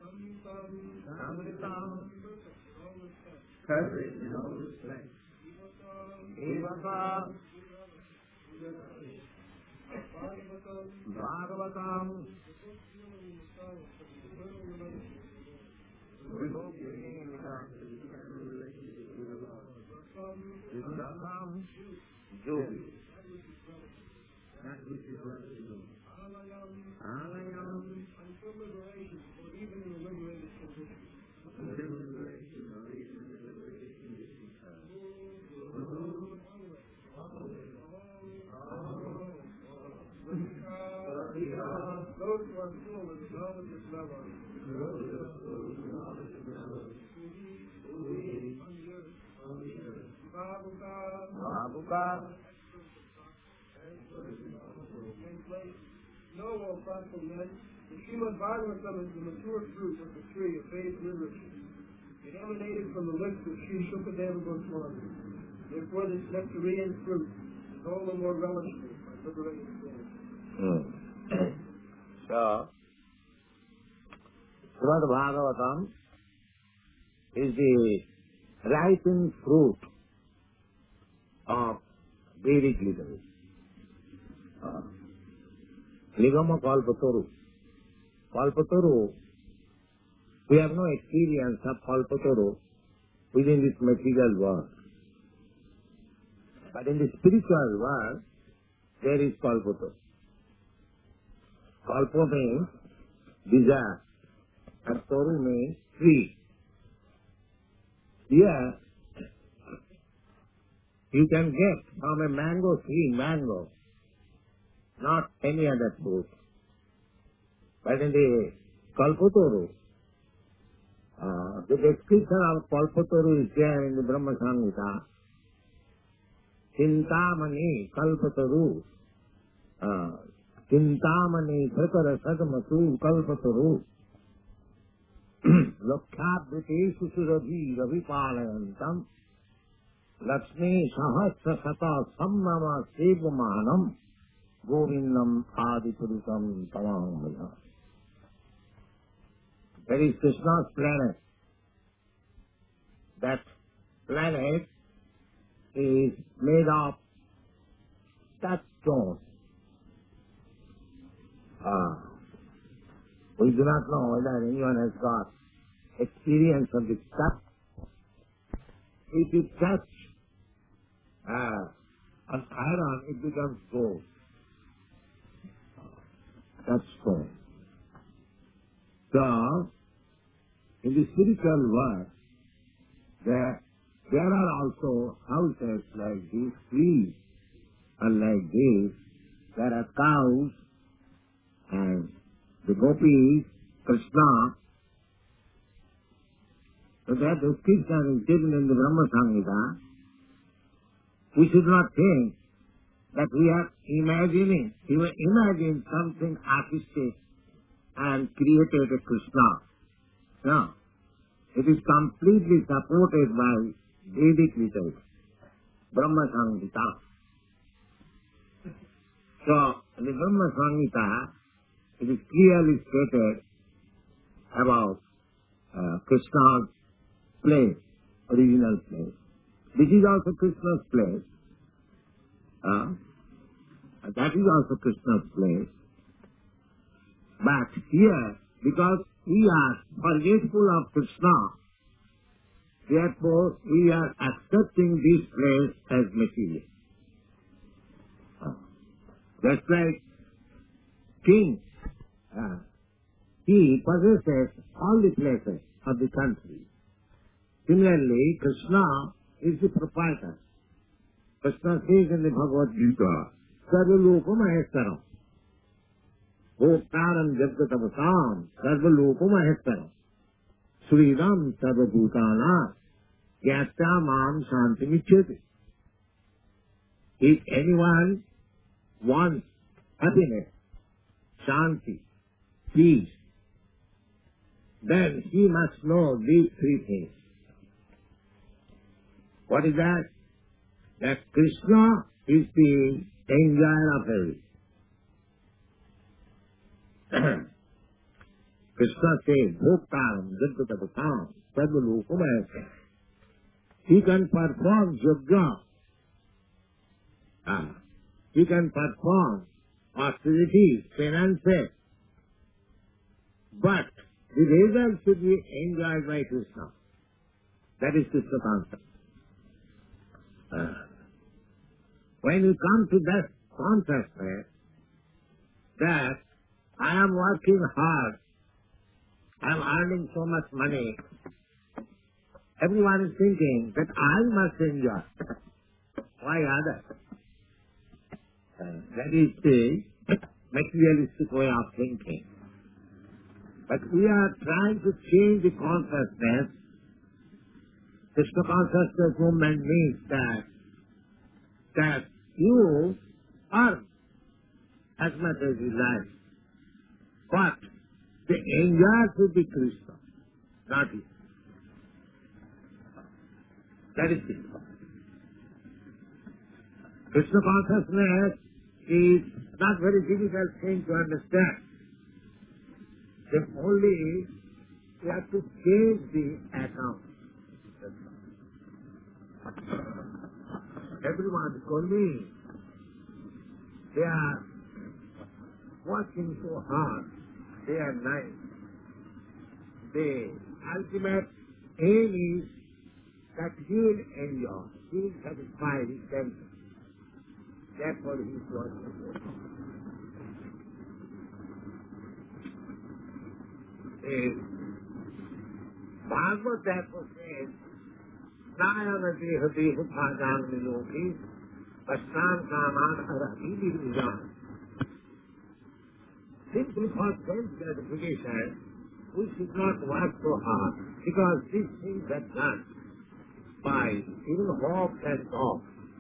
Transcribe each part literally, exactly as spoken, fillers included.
Amritam, perfect in all respects. Evaka, Bhagavatam, Vindakam, Yogi. That which is what to do. Alayam, until liberation, or even in a liberated condition. Until liberation, or even in a liberated condition. Those who are full of the knowledge of love. Babuka. Know, O thoughtful men, the Srimad Bhagavatam is the mature fruit of the tree of Vedic literature. It emanated from the lips of Sri Shukadeva Goswami. Therefore, this nectarian fruit is all the more relishable by liberated souls. Hmm. So, Srimad Bhagavatam is the ripened fruit of Vedic literature. Uh, Nigama Kalpataru. Kalpataru, we have no experience of Kalpataru within this material world. But in the spiritual world, there is Kalpataru. Kalpa means desire, and Taru means tree. Here, you can get from a mango tree mango, not any other fruit. But in the Kalpataru, uh, the description of Kalpataru is there in the Brahma Samhita. Chintamani Kalpataru, uh, Chintamani Sakara Sadamatu Kalpataru, Lokhabhiti Susurabhi Ravipalayantam, Lakshmi Sahasra Sata Sammama Sevamanam, Govindam Adipurusam Tamamaya. That is Krishna's planet. That planet is made of touchstone. Ah, we do not know whether anyone has got experience of this touch. If you touch uh, an iron, it becomes gold. Touchstone. So, in the spiritual world, there, there are also houses like this, trees are like this. There are cows and the gopis, Krishna. So that description is given in the Brahma Samhita. We should not think that we are imagining, we were imagining something artistic and created a Krishna. No. It is completely supported by Vedic literature, Brahma Samhita. So, in the Brahma Samhita, it is clearly stated about uh, Krishna's place, original place. This is also Krishna's place. Uh, that is also Krishna's place. But here, because we are forgetful of Krishna, therefore we are accepting this place as material. Uh, just like king, uh, he possesses all the places of the country. Similarly, Krishna is the proprietor. Krishna says in the Bhagavad Gita, Sarvalokam Maheshwaram. Bhoktaram Jagatamasam, Sarvalokam Maheshwaram. Sridam Sarvabhutana, Gyatya Mam Shantimichyate. If anyone wants happiness, Shanti, peace, then he must know these three things. What is that? That Krishna is the enjoyer of everything. Krishna says, Bhoktaram Jagatavatam Sarvalukamaya. He can perform yoga. Ah. He can perform austerities, penances. But the result should be enjoyed by Krishna. That is Krishna concept. Uh, when you come to that consciousness that I am working hard, I am earning so much money, everyone is thinking that I must enjoy. Why others? Uh, that is the materialistic way of thinking. But we are trying to change the consciousness. Krishna consciousness movement means that that you earn as much as you like, but the enjoyer should be Krishna, not you. That is Krishna. Krishna consciousness is not very difficult thing to understand. Then only you have to change the account. Everyone told me they are working so hard, day and night. The ultimate aim is that he will enjoy, he will satisfy his senses. Therefore he is working so hard. Bhagavad therefore says, Nayana deha deha bhajan niloki, Pastan kaman arahili vijan. Simply for sense gratification, we should not work so hard, because these things are done by even hope and thought.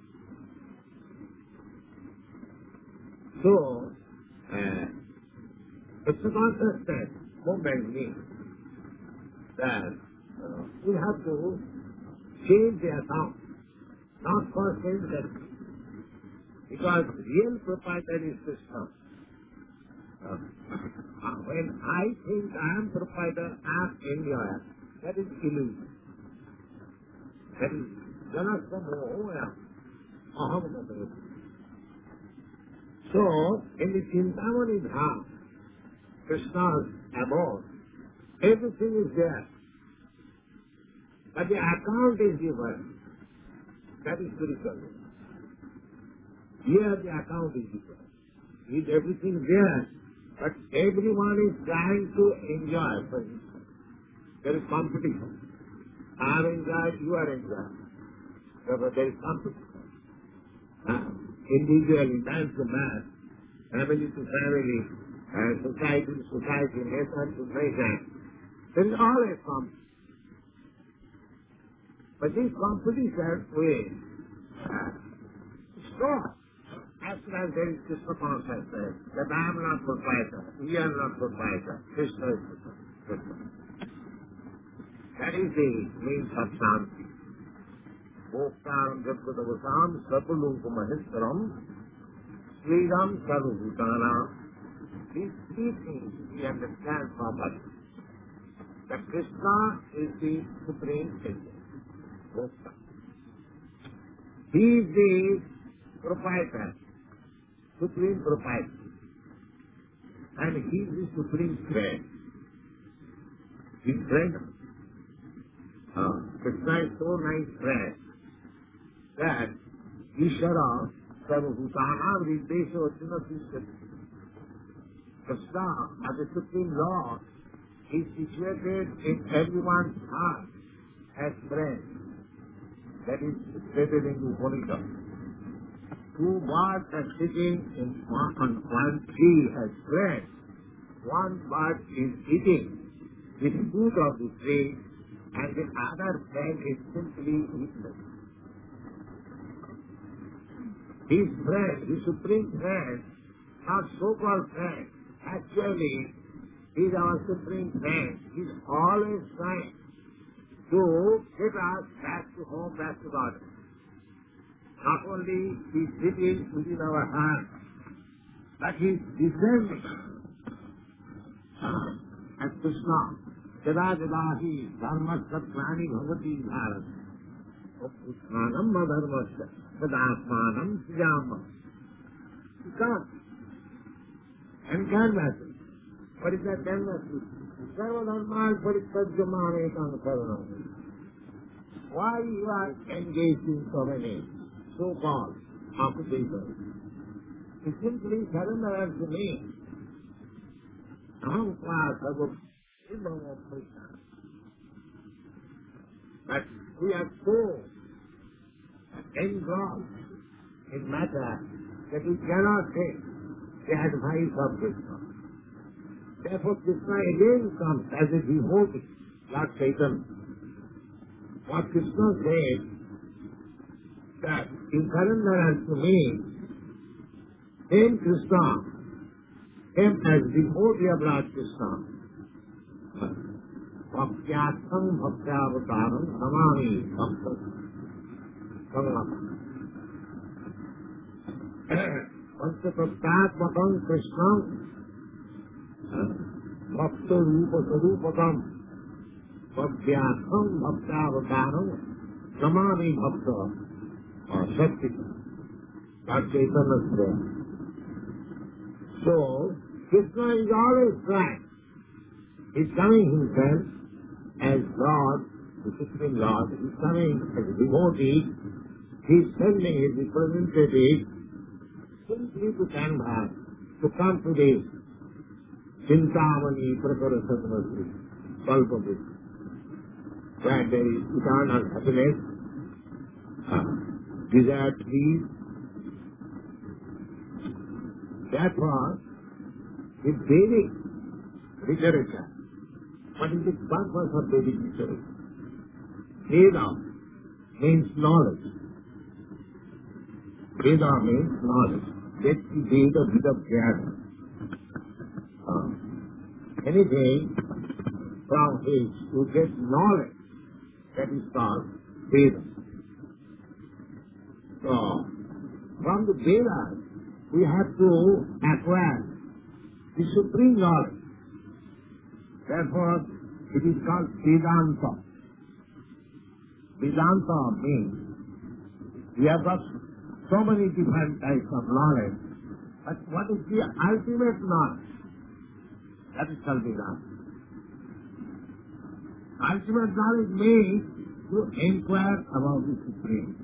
So, uh, it's a consciousness movement means that uh, we have to change the account, not for sense gratification, because real proprietor is Krishna. Uh, when I think I am proprietor, I am enjoyer, that is illusion. That is janasya mohoya aham gata. So, in the Chintamani Dham, Krishna's abode, everything is there. But the account is different. That is spiritual. Here the account is different. Is everything there, but everyone is trying to enjoy. For instance, there is competition. I am enjoyed, you are enjoyed. Therefore there is competition. Uh, individually, man to man, family to family, uh, society to society, nation to nation. There is always competition. But this competition will uh, stop as soon as there is Krishna consciousness, that I am not proprietor, we are not proprietor, Krishna is Krishna. That is the means of Shanti. Bhoktaram Jagatavatam Sarvaluka Maheshwaram Sridham Sarvabhutanam. These three things we understand properly. That Krishna is the supreme agent. Bhokta. He is the proprietor, supreme proprietor. And he is the supreme friend. His friend. Uh, Krishna is so nice friend that Ishara Sarvabhutanam Riddesha Arjuna Tishtati. Krishna, as the supreme Lord, is situated in everyone's heart as friend. That is stated in the Upanishad. Two birds are sitting in one, on one tree as friends. One bird is eating the fruit of the tree, and the other friend is simply eating. His friend, his supreme friend, not so-called friend, actually, he is our supreme friend. He is always trying to get us back to home, back to God. Not only he is sitting within our heart, but he is descending as Krishna, Jada Jada Hi Dharmasya Prani Bhavati Bharat. Utmanam Madharmasya Sadatmanam Sijama. You can't. And canvas. What is that canvas? Sarva Dharma Parittajamane Kankaranam. Why you are engaged in so many so-called occupations? You simply surrender unto me. Aham Kvasava Brahma Krishna. But we are so engrossed in matter that we cannot take the advice of Krishna. Therefore Krishna again comes as a devotee, Lord Chaitanya. What Krishna said, that in surrender unto me, same Krishna came as devotee of Lord Krishna. Bhaktyatmam bhaktyavataram samami bhakta samam. Panchatatmatmakam Krishnam bhakta rupa sarupatam bhaktyatmam bhaktavataram samami bhakta or Shakti. Lord Chaitanya said. So, Krishna is always trying. He's coming himself as God, the Supreme Lord. He's coming as a devotee. He's sending his representative simply to canvas, to come to this Chintamani Prakara Sattvasu, Kalpavit, where there is eternal happiness, uh, desire peace. Therefore, in Vedic literature, what is the purpose of Vedic literature? Veda means knowledge. Veda means knowledge. Get the Veda Vida Jnana. Uh, anything from which you get knowledge, that is called Veda. So, from the Vedas, we have to acquire the supreme knowledge. Therefore, it is called Vedanta. Vedanta means we have got so many different types of knowledge, but what is the ultimate knowledge? That is called Vedanta. Ultimate knowledge means to inquire about the Supreme.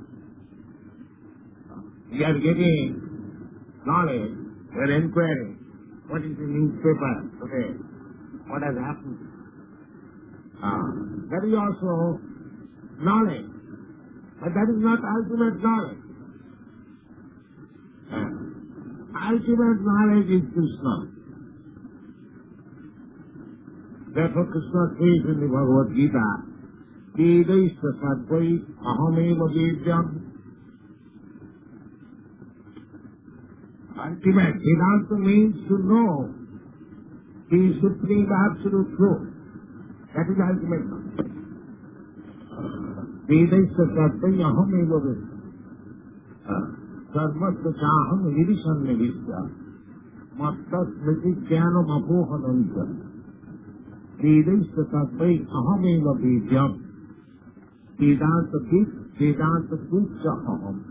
We are getting knowledge, we are inquiring. What is the newspaper today? What has happened? Ah, that is also knowledge. But that is not ultimate knowledge. Ah, ultimate knowledge is Krishna. Therefore Krishna says in the Bhagavad Gita, Vedaisya sadvai ahameva vedyam. Ultimate Vedanta means to know the supreme absolute truth. That is ultimate knowledge. Vedasya satvai aham eva vedya. Sarvasya chaham virishanne visya. Matta smriti jnanam apohananta. Vedasya satvai aham eva vedyam. Vedanta vid, Vedanta vidya aham.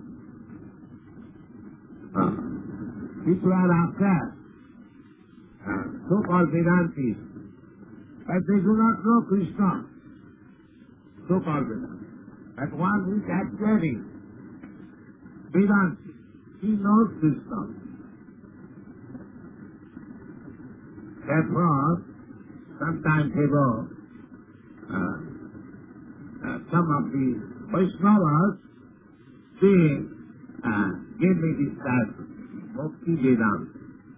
People are after so-called Vedantis, but they do not know Krishna, so-called Vedantis. But one who is actually Vedanti, he knows Krishna. Therefore, some time ago, uh, uh, some of the Vaishnavas, they uh, gave me this title, Bhakti Vedanta.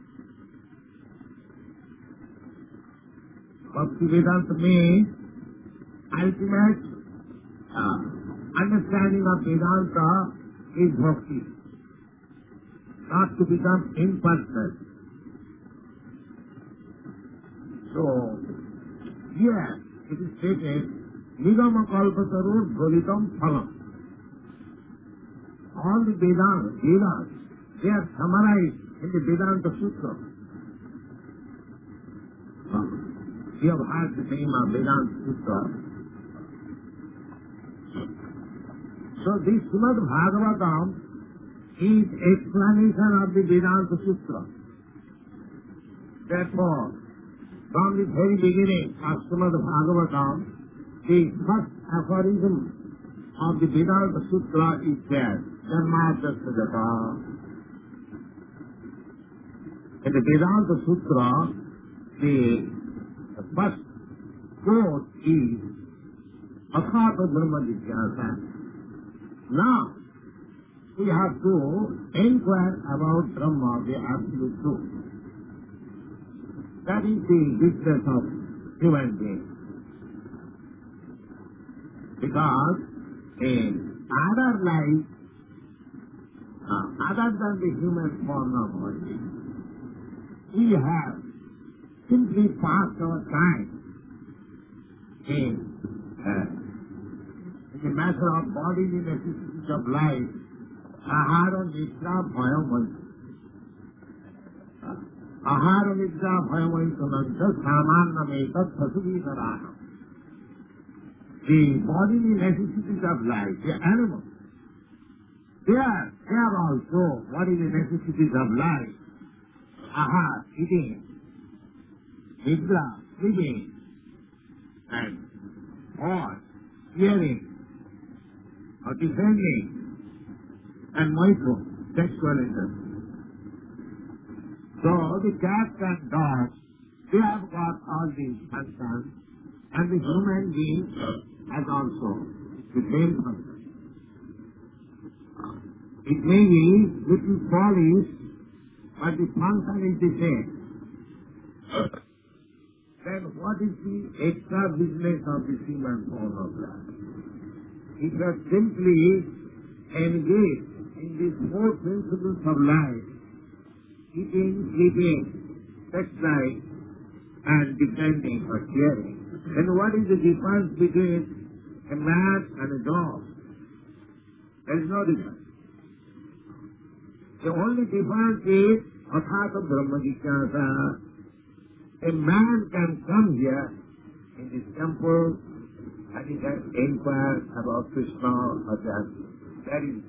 Bhakti Vedanta means ultimate uh, understanding of Vedanta is Bhakti, not to become impersonal. So, here it is stated, Nigama Kalpatarur Bholitam Phalam. All the Vedas, Vedas, they are summarized in the Vedanta Sutra. You have heard the name of Vedanta Sutra. So this Srimad Bhagavatam is explanation of the Vedanta Sutra. Therefore, from the very beginning of Srimad Bhagavatam, the first aphorism of the Vedanta Sutra is there, Dharmadhyasya Jata. In the Vedanta Sutra, the, the first quote is Athata Brahma Jigyasa. Now, we have to inquire about Brahma, the absolute truth. That is the business of human beings. Because in other life, uh, other than the human form of body, we have simply passed our time in, uh, in the matter of bodily necessities of life, ahara nidra bhayamai. Ahara nidra bhayamai sananta samanam etat sasuvikarana. The bodily necessities of life, the animals, they are, they are also bodily necessities of life. Ahar, eating, nidra, sleeping, and or hearing, or defending, and mindful, sexual interest. So the cats and dogs, they have got all these functions, and the human being has also the same function. It may be little polish, but the function is the same. Then what is the extra business of the human form of life? It has simply engaged in these four principles of life: eating, sleeping, sex life, and defending or sharing. And what is the difference between a man and a dog? There is no difference. The only difference is Athata Brahma Jigyasa. A man can come here in this temple and he can inquire about Krishna or that. That is.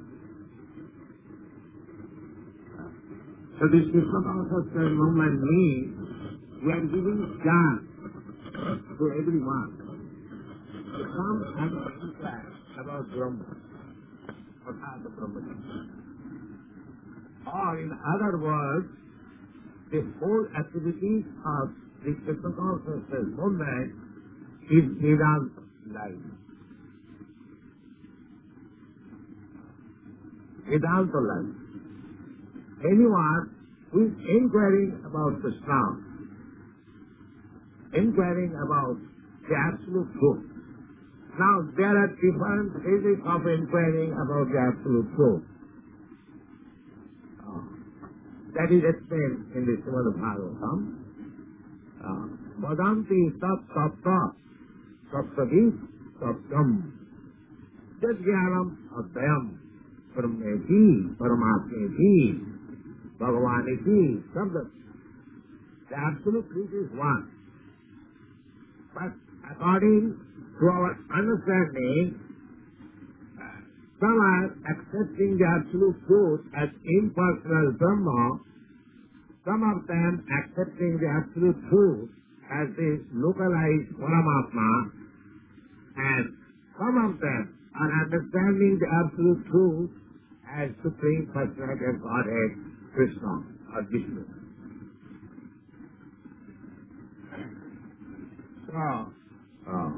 So this Krishna consciousness movement means we are giving chance to everyone to come and inquire about Brahma, Athata Brahma Jigyasa. Or in other words, the whole activities of the Krishna consciousness movement is Vedanta life. Vedanta life. Anyone who is inquiring about Krishna, inquiring about the absolute truth. Now, there are different phases of inquiring about the absolute truth. That is explained in the Srimad Bhagavatam. Vadanti sat sapta saptavis saptam jadjnanam adhyam brahmeti paramatmeti bhagavaniti sabdat. The absolute truth is one. But according to our understanding, some are accepting the absolute truth as impersonal Brahma, some of them accepting the absolute truth as the localized Paramatma, and some of them are understanding the absolute truth as Supreme Personality of Godhead, Krishna or Vishnu. So, uh,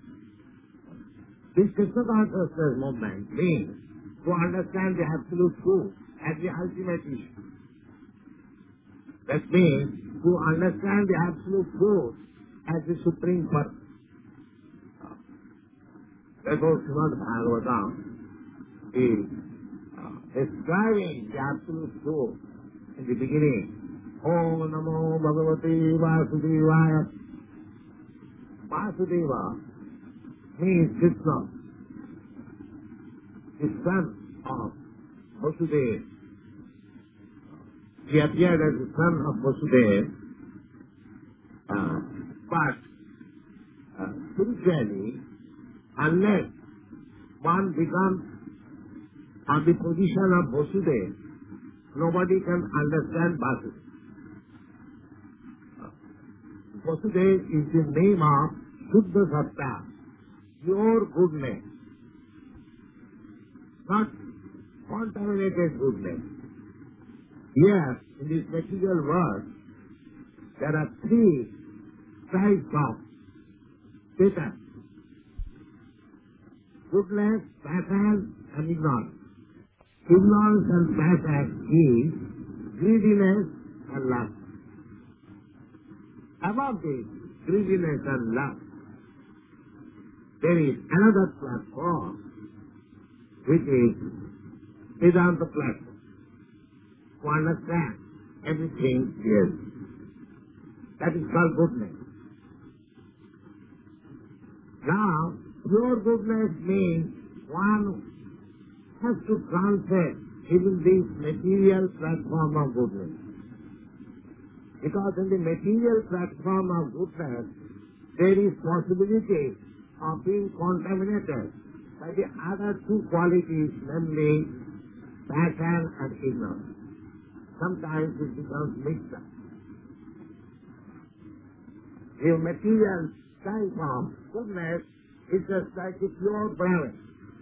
this Krishna consciousness movement means to understand the absolute truth as the ultimate issue. That means to understand the absolute truth as the supreme purpose. Therefore, Srimad Bhagavatam is uh, describing the absolute truth in the beginning. Om Namo Bhagavate Vasudevaya. Vasudeva means Krishna, the son of Vasudeva. He appeared as the son of Vasudeva, uh, but spiritually, unless one becomes on the position of Vasudeva, nobody can understand Vasudeva. Vasudeva is the name of Shuddha Satta, pure goodness, not contaminated goodness. Here, in this material world, there are three types of Satan: goodness, passion, and ignorance. Ignorance and passion is greediness and lust. Above this greediness and lust, there is another platform, which is Vedanta platform, to understand everything clearly. That is called goodness. Now, pure goodness means one has to transcend even this material platform of goodness. Because in the material platform of goodness, there is possibility of being contaminated by the other two qualities, namely passion and ignorance. Sometimes it becomes mixed up. The material type of goodness is just like a pure Brahman.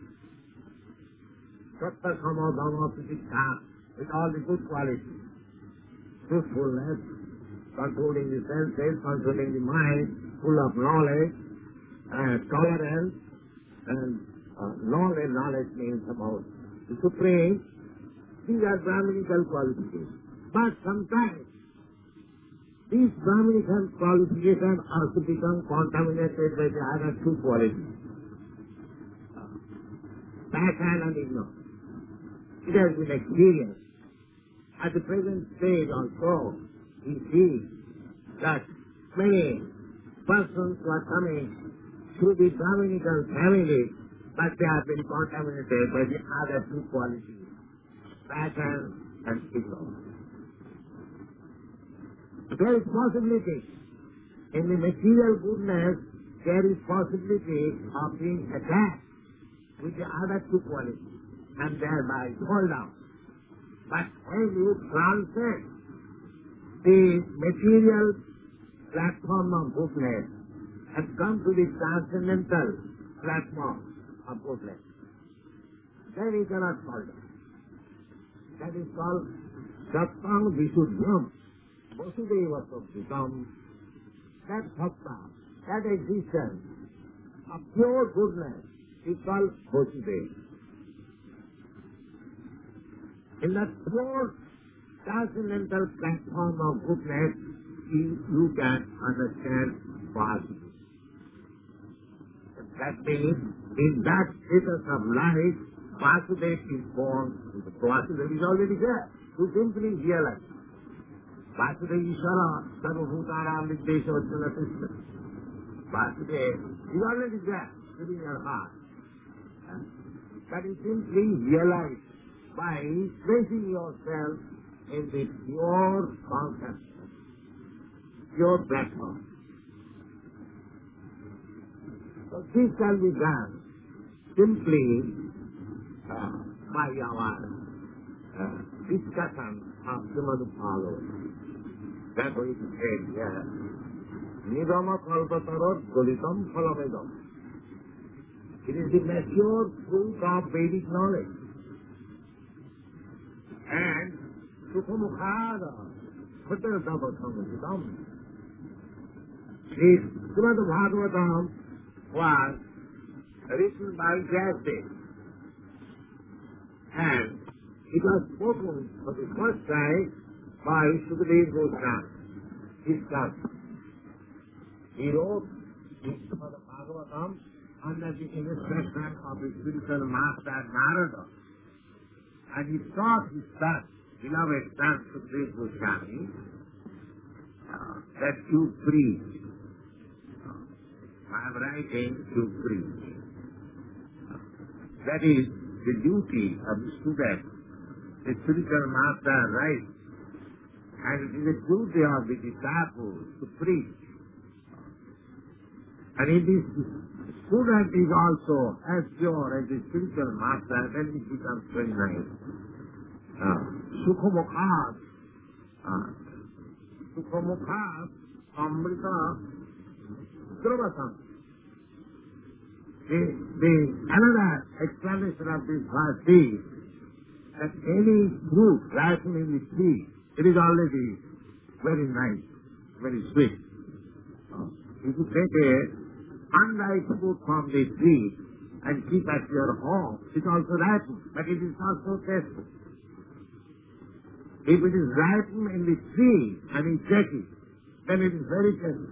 Sattva, Kama, Dhamma, Pratikha, with all the good qualities. Truthfulness, controlling the senses, controlling the mind, full of knowledge, uh, tolerance, and uh, knowledge, knowledge means about the Supreme. These are Brahminical qualifications. But sometimes these Brahminical qualifications also become contaminated by the other two qualities, passion and ignorance. It has been experienced. At the present stage also, we see that many persons who are coming through the Brahminical family, but they have been contaminated by the other two qualities, passion and ignorance. There is possibility. In the material goodness, there is possibility of being attached with the other two qualities and thereby fall down. But when you transcend the material platform of goodness and come to the transcendental platform of goodness, then you cannot fall down. That is called Sattvam Visuddham. Vasudeva Sattvam. That Sattva, that existence of pure goodness is called Vasudeva. In that pure transcendental platform of goodness, you, you can understand Vasudeva. That means, in that status of life, Vasudeva is born. Vasudeva is already there. You simply realize. Vasudeva Ishvara, Sarvabhutaram Viddesha Vachana Krishna. Vasudeva is already there, within your heart. That is simply realized by placing yourself in the pure consciousness, pure platform. So this can be done simply uh, by our uh, discussion of Srimad Bhagavatam. That's what it said here. Nidama kalpatarot golitam phalamedam. It is the mature fruit of Vedic knowledge. And Sukhamukhada Bhattadabhasamudam. This Srimad Bhagavatam was written by Vyasdev. And it was spoken for the first time by Sukadeva Goswami, his son. He wrote this Srimad Bhagavatam under the instruction of his spiritual master Narada. And he taught his son, beloved son Sukadeva Goswami, uh, that you preach. I am writing to preach. That is the duty of the student. The spiritual master writes, and it is the duty of the disciple to preach. And if this student is also as pure as the spiritual master, then it becomes very nice. Uh, Sukhamukhat, uh, Sukhamukhat, Amrita, Sravasam. The, the another explanation of this verse is that any fruit ripening in the tree, it is already very nice, very sweet. Uh, if you take a unripe fruit from the tree and keep at your home, it also ripens, but it is not so tasty. If it is ripened in the tree and you take it, then it is very tasty.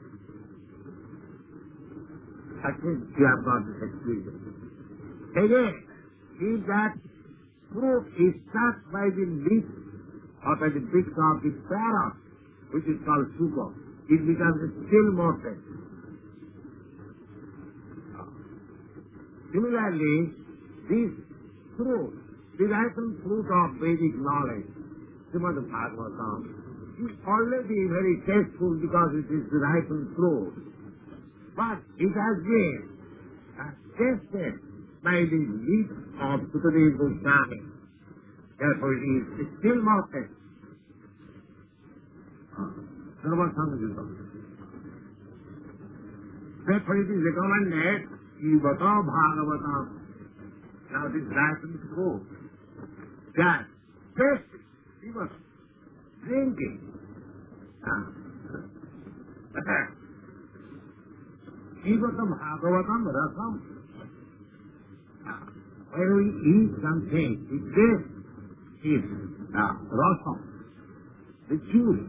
I think you have got this experience. Again, if that fruit is touched by the leaf or by the bricks of the parrot, which is called sugar, it becomes still more tasty. Similarly, this fruit, the ripened fruit of Vedic knowledge, Srimad Bhagavatam, is already very tasteful because it is the ripened fruit. But it has been uh, tasted by the lips of Sukadeva Goswami. Therefore it is still more tasty. Therefore it is recommended, Jivata Bhagavatam. Now this ripened fruit, that taste it, Jivata, drink it. Uh, Jivata Bhagavatam Rasam. When we eat something, it tastes is uh, rasam, the juice.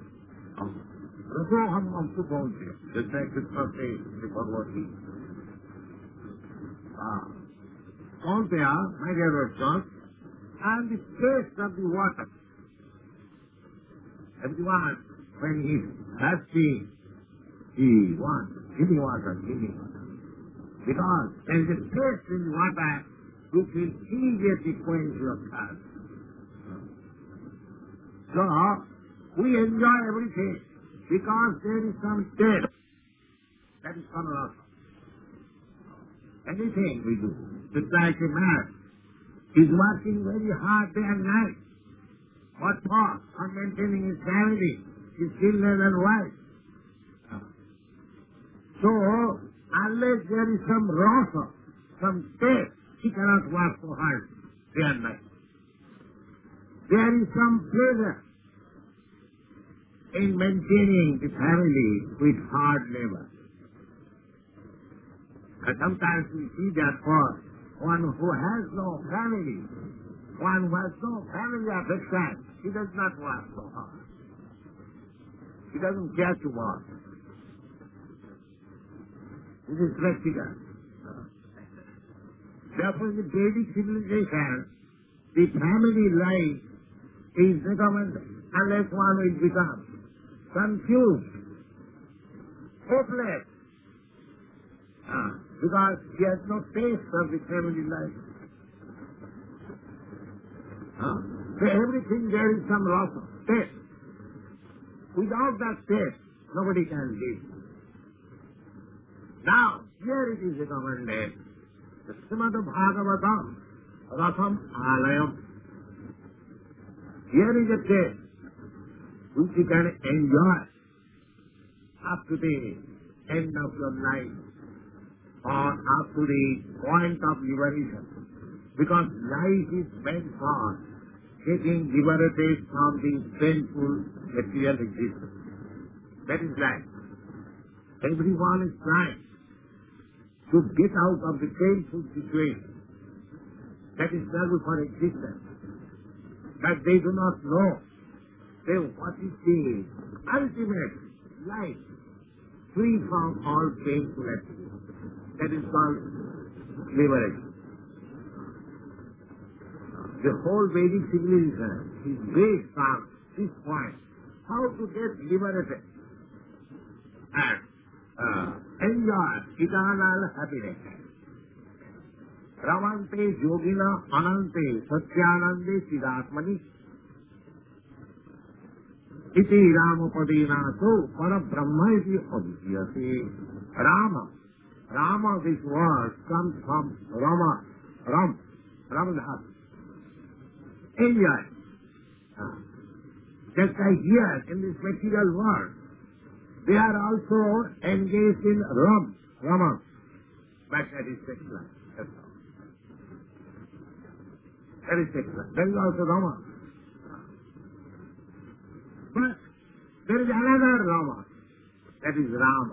Rasoham Amsukonti, the Krishna says in the Bhagavad Gita. Konteya, my dear Lord, and the taste of the water. Everyone, when he is thirsty, he wants, give me water, give me water. Because there is a taste in the water which will immediately quench your thirst. So, we enjoy everything because there is some taste. That is called rasa. Anything we do, just like a man is working very hard day and night. What for? On maintaining his family, his children and wife. So, unless there is some rasa, some taste, he cannot work so hard day and night. There is some pleasure in maintaining the family with hard labor. And sometimes we see that for one who has no family, one who has no family affection, he does not work so hard. He doesn't care to work. This is practical. Therefore, in the Vedic civilization, the family life is recommended unless one will become confused, hopeless, ah, because he has no taste of the family life. Ah, so everything there is some loss of taste. Without that taste, nobody can live. Now, here it is recommended, the Srimad Bhagavatam, Rasam Alayam. Here is a taste which you can enjoy up to the end of your life or up to the point of liberation. Because life is meant for getting liberated from the painful material existence. That is life. Everyone is trying to get out of the painful situation. That is struggle for existence. But they do not know they, what is the ultimate life free from all painful activities. That is called liberation. The whole Vedic civilization is based on this point. How to get liberated and uh, enjoy eternal happiness. Ramante yogina anante satyanande siddhatmani iti ramapadena so para brahma iti abhijyate. Rama. Rama, this word comes from Rama. Ram. Ram is heart. Enjoy. Ah. Just like here in this material world, they are also engaged in Ram. Rama. But that is sex life. That's all. That is sex life. That is also Rama. But there is another Rama. That is Rama.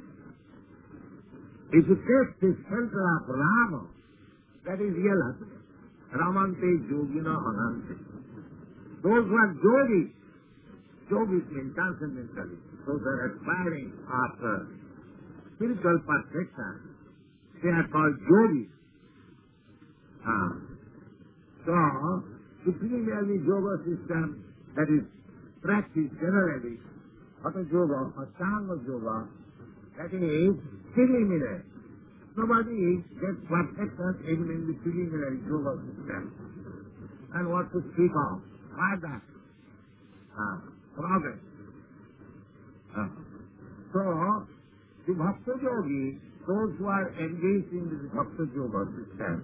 If you take the center of Rama, that is real happiness. Ramante yogina anante. Those who are yogis, yogis mean transcendentalists, those who are aspiring after spiritual perfection, they are called yogis. Ah. So, the preliminary yoga system that is practiced generally, Hatha yoga, Ashtanga yoga, that is preliminary. Nobody gets perfection even in the preliminary yoga system. And what to speak of? Why that? Ah, progress. Ah. So, the Bhakta yogi, those who are engaged in the Bhakta yoga system,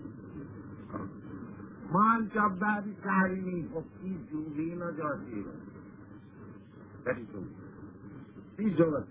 Man Chabdari Karini Bhakti Yogina Jasiva. That is yoga. This yoga.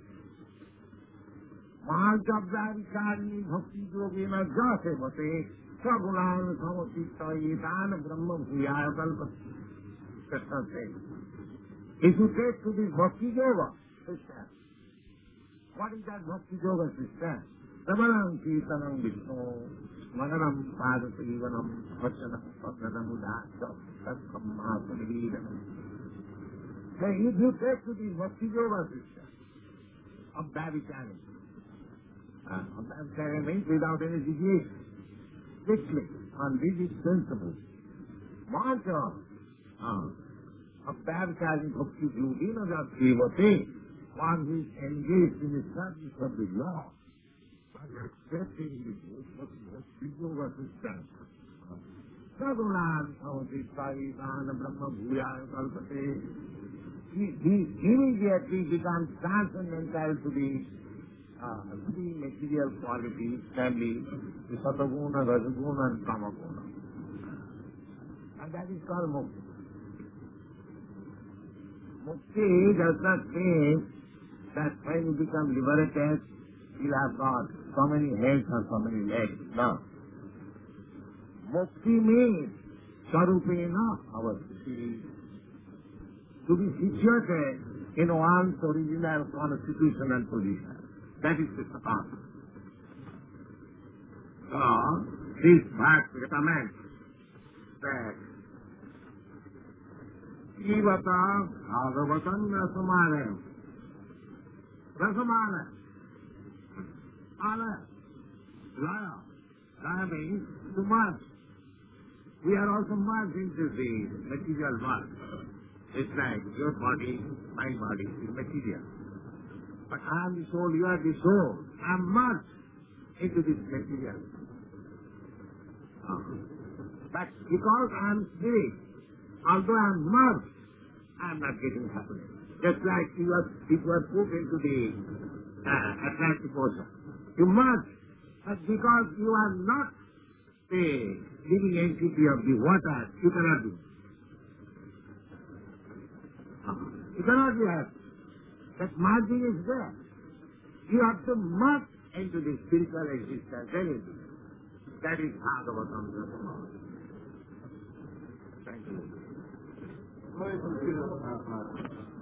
Man Chabdari Karini Bhakti Yogina Jasiva. Sagunan Samasita Yedana Brahma Bhuyaya Kalpati. Krishna says. If you take to this Bhakti yoga system, what is that Bhakti yoga system? Samaram Kirtanam Vishnu, Magaram Padasivanam, Vachanam Padnam Udhasa, Satkam Mahasamiridanam. Then if you take to the Bhakti yoga system of Bhavicharya, uh, of Bhavicharya means without any deviation, strictly on rigid principles, mantra uh, of Bhavicharya Bhakti Yogina Jati, one who is engaged in the service of the law, accepting the Bhakti yoga system. Sagunan Samasita Brahma Bhuyaya Kalpate. He, he immediately becomes transcendental to the uh, three material qualities, namely the Sataguna, Rajaguna and Tamaguna. And that is called Mukti. Mukti does not mean that when you become liberated, you have got so many heads or so many legs. No. Mukti means Sarupena Avastiti. To be situated in one's original constitutional position. That is the Sapata. So, this verse recommends that Ivata Bhagavatam Rasamana. Rasamana. Ala. Laya. Laya means to merge. We are also merged into the material world. It's like your body, my body is material. But I am the soul, you are the soul. I am merged into this material. Uh-huh. But because I am spirit, although I am merged, I am not getting happiness. Just like you are, if you are put into the uh, Atlantic Ocean. You merge, but because you are not the living entity of the water, you cannot do it. You cannot be happy. That merging is there. You have to merge into the spiritual existence. Anything. That is Bhagavatam. Thank you.